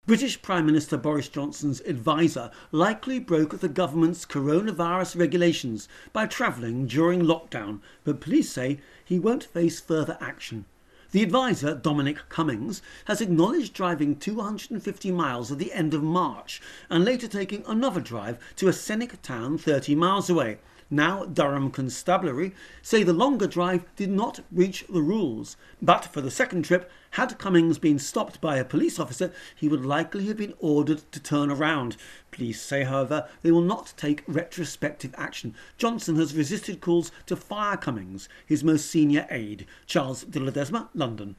British Prime Minister Boris Johnson's advisor likely broke the government's coronavirus regulations by travelling during lockdown, but police say he won't face further action. The advisor, Dominic Cummings, has acknowledged driving 250 miles at the end of March and later taking another drive to a scenic town 30 miles away. Now Durham Constabulary say the longer drive did not breach the rules, but for the second trip, had Cummings been stopped by a police officer, he would likely have been ordered to turn around. Police say, however, they will not take retrospective action. Johnson has resisted calls to fire Cummings, his most senior aide. Charles de Ledesma, London.